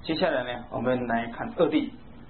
接下来呢，我们来看二谛。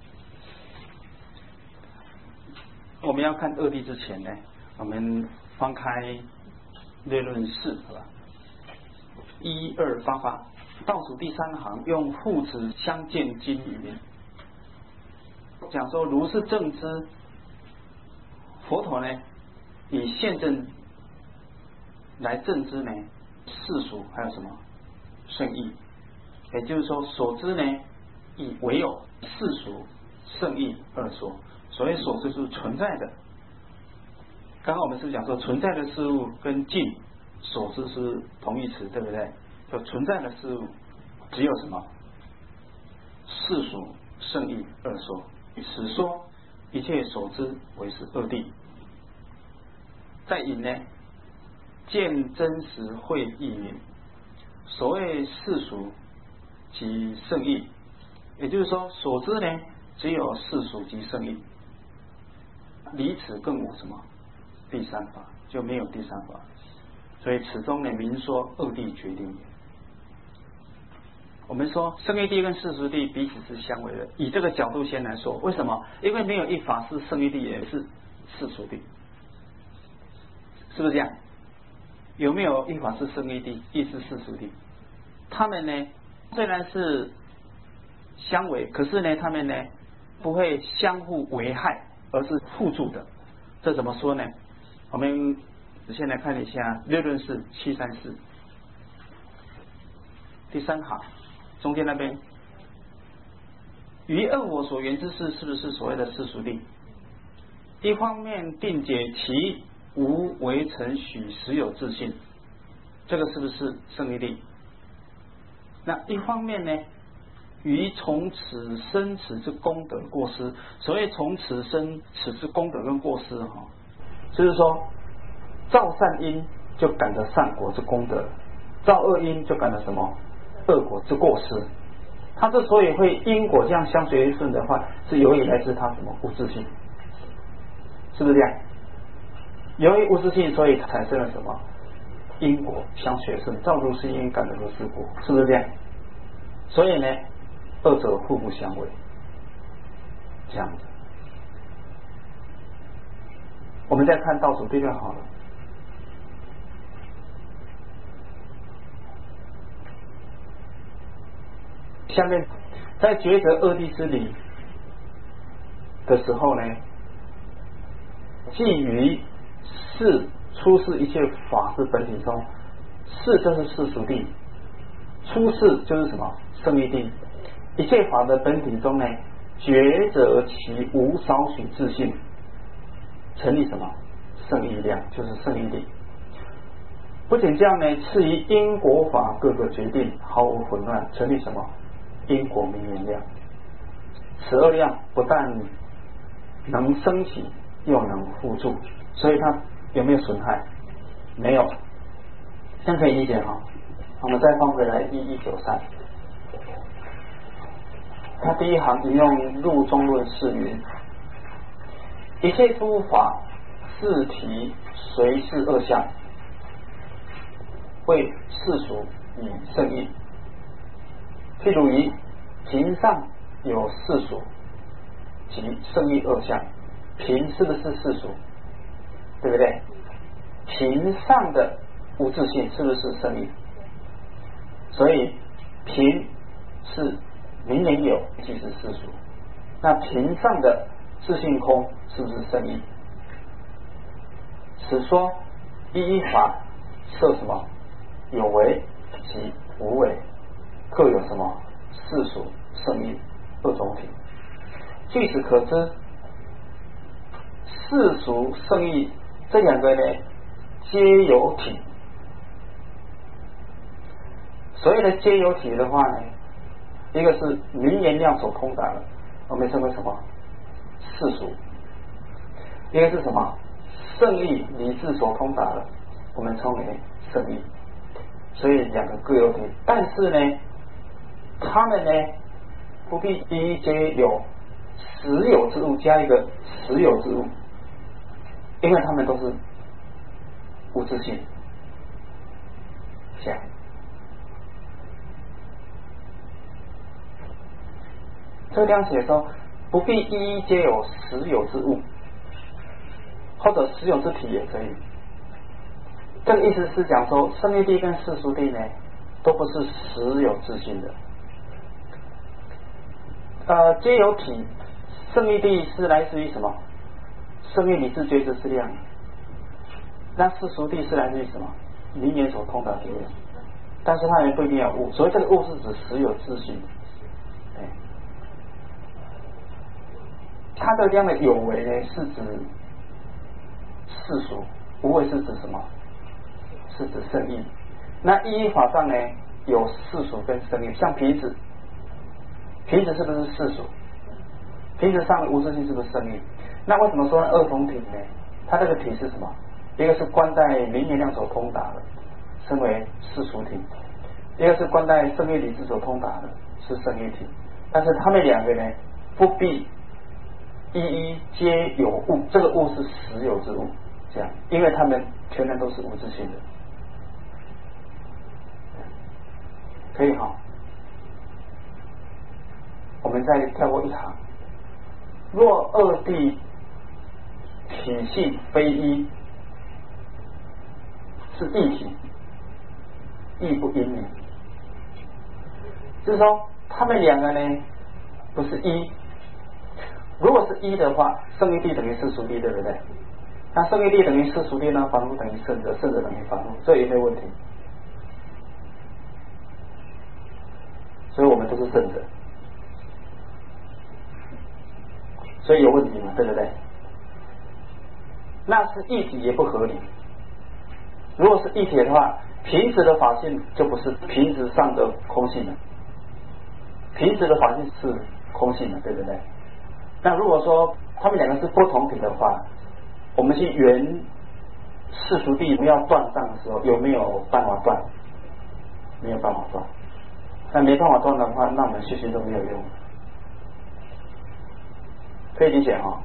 我们要看二谛之前呢，我们翻开列论4，好吧？1288，倒数第3行，用父子相见经语，讲说如是正知，佛陀呢以现证来证知呢世俗还有什么圣义，也就是说所知呢以唯有世俗圣义二说。所谓所知是存在的，刚刚我们是讲说存在的事物跟尽所知是同义词，对不对？就存在的事物只有什么世俗圣义二说，此说一切所知为是二谛。再引呢，见真实会意云，所谓世俗及圣义，也就是说所知呢只有世俗及圣义，离此更无什么第三法，就没有第三法。所以此中呢明说二谛决定也。我们说圣义谛跟世俗谛彼此是相违的，以这个角度先来说，为什么？因为没有一法是圣义谛也是世俗谛，是不是这样？有没有一法是圣义谛亦是世俗谛？他们呢虽然是相违，可是呢他们呢不会相互危害，而是互助的。这怎么说呢？我们先来看一下列论4 734第3行中间那边，于二我所言之事，是不是所谓的世俗谛？一方面定解其无为成许实有自信，这个是不是圣义谛？那一方面呢，于从此生此之功德过失。所谓从此生此之功德跟过失就是说造善因就感得善果之功德，造恶因就感得什么恶果之过失。他之所以会因果这样相随顺的话，是由于来自他什么无自性，是不是这样？由于无自性，所以产生了什么因果相随顺，造如是因，感得如是果，是不是这样？所以呢二者互不相违，这样子。我们再看倒数第6好了。下面在抉择二谛之理的时候呢，基于世出世一切法之本体中，世就是世俗谛，出世就是什么圣义谛。一切法的本体中呢，抉择其无少许自性，成立什么圣义量，就是圣义谛。不仅这样呢，次于因果法各个决定，毫无混乱，成立什么因果明言量。此二量不但能升起，又能互助，所以它有没有损害？没有，这样可以理解哈。我们再放回来1193，他第一行引用入中论释云：一切诸法自体随是二相，为世俗与圣义。譬如于平上有世俗及圣义二相，平是不是世俗？对不对？平上的无自性是不是圣义？所以平是明明有，即是世俗。那平上的自性空是不是圣义？此说一法设什么有为及无为，各有什么世俗圣义二种体。据此可知，世俗圣义这两个呢皆有体。所谓的皆有体的话呢，一个是明言量所通达的，我们称为什么世俗；一个是什么圣义理智所通达的，我们称为圣义。所以两个各有体，但是呢他们呢不必一皆有实有之物加一个实有之物，因为他们都是无自性。这样这个地方写说，不必一一皆有实有之物，或者实有之体也可以。这个意思是讲说，胜义地跟世俗地呢，都不是实有自性的。皆有体，胜义地是来自于什么？胜义理智觉知之量。那世俗地是来自于什么？名言所通达之量。但是它也不一定要物，所以这个物是指实有自性。它的这样的有为呢，是指世俗；无为是指什么？是指胜义。那一法上呢，有世俗跟胜义。像瓶子，瓶子是不是世俗？瓶子上的无自性是不是胜义？那为什么说二同体呢？它这个体是什么？一个是观待名言量所通达的，称为世俗体；一个是观待胜义理智所通达的，是胜义体。但是他们两个呢，不必一一皆有物，这个物是实有之物，这样，因为他们全然都是无自性的，可以哈。我们再跳过一行，若二谛体性非一，是异体，亦不因缘。就是说，他们两个呢，不是一。如果是一的话，胜义地等于世俗地，对不对？那胜义地等于世俗地呢？凡夫等于圣者，圣者等于凡夫，这也没有问题。所以我们都是圣者，所以有问题嘛，对不对？那是异体也不合理。如果是异体的话，瓶子的法性就不是瓶子上的空性了，瓶子的法性是空性的，对不对？那如果说他们两个是不同体的话，我们去圆世俗地要断上的时候，有没有办法断？没有办法断。那没办法断的话，那我们学习都没有用，可以理解哈。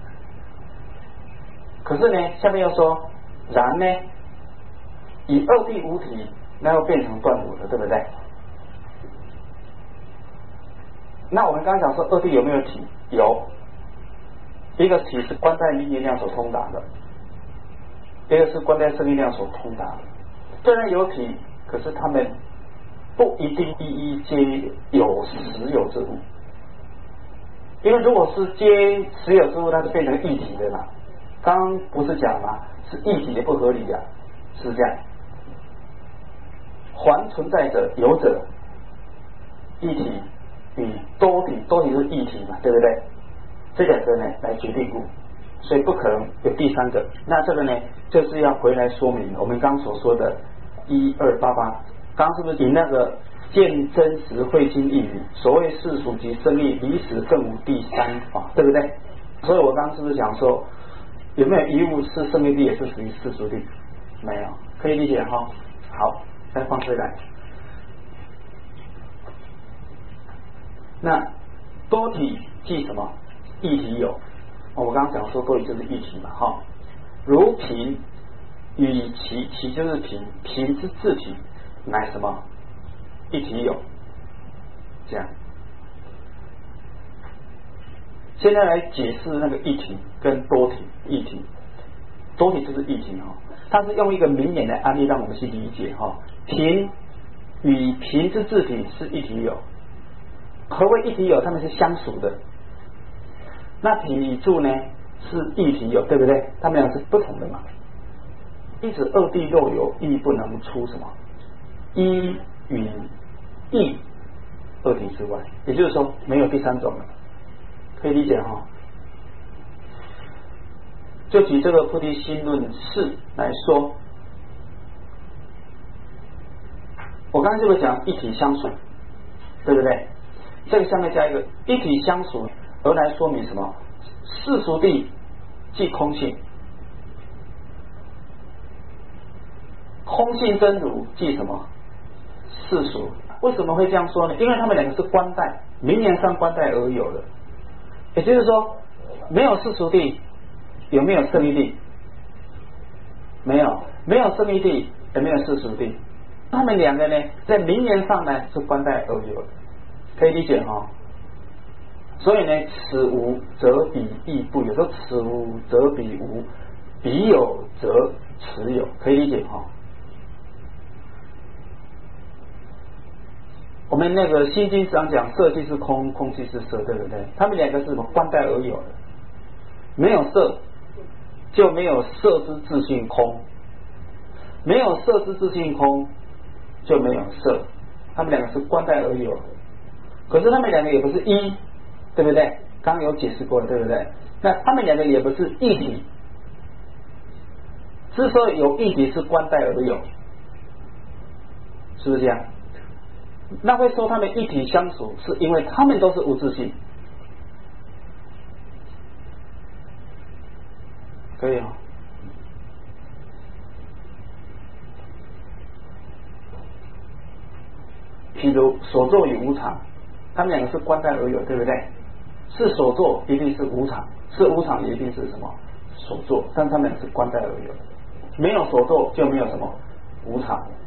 可是呢，下面又说，然呢，以二谛无体，那又变成断无了，对不对？那我们刚刚讲说二谛有没有体？有，一个体是观待名言量所通达的，一个是观待胜义量所通达的。虽然有体，可是他们不一定一一皆有实有之物，因为如果是皆实有之物，它就变成异体的嘛。刚刚不是讲吗？是异体也不合理啊，是这样。还存在者有者，异体与多体，多体是异体嘛，对不对？这两个呢来决定物，所以不可能有第三个。那这个呢，就是要回来说明我们刚所说的1288。刚刚是不是以那个见真实会经义理，所谓世俗及胜义，离此更无第三法，对不对？所以我刚刚是不是讲说，有没有一物是胜义地，也是属于世俗地？没有，可以理解哈。好，再放回来。那多体即什么？异体有。我刚刚讲说多体就是异体嘛，哈。如瓶与其就是瓶，瓶之自体乃什么？一体有。这样。现在来解释那个一体跟多体。异体，多体就是异体哈。它是用一个明眼的案例让我们去理解哈。瓶与瓶之自体是一体有。何谓一体有？它们是相属的。那体与柱呢是异体有，对不对？它们俩是不同的嘛。因此二谛若有，亦不能出什么一与异二体之外，也就是说没有第三种了，可以理解哈。就举这个菩提心论4来说，我刚才是不是讲一体相属，对不对？这个下面加一个一体相属，而来说明什么？世俗谛即空性，空性真如即什么？世俗。为什么会这样说呢？因为他们两个是观待，名言上观待而有的。也就是说，没有世俗谛，有没有胜义谛？没有，没有胜义谛，也没有世俗谛。他们两个呢，在名言上呢是观待而有的，可以理解哈。 所以呢，此无则彼亦不有，说此无则彼无，彼有则此有，可以理解哈。我们那个心经上讲，色即是空，空即是色，对不对？他们两个是什么？观待而有的，没有色就没有色之自性空，没有色之自性空就没有色，他们两个是观待而有的。可是他们两个也不是一，对不对？刚刚有解释过了，对不对？那他们两个也不是一体，之所以有一体是观待而有，是不是这样？那会说他们一体相属，是因为他们都是无自性，可以哦。譬如所作与无常，他们两个是观待而有，对不对？是所作一定是无常，是无常一定是什么所作，但他们是观待而有，没有所作就没有什么无常。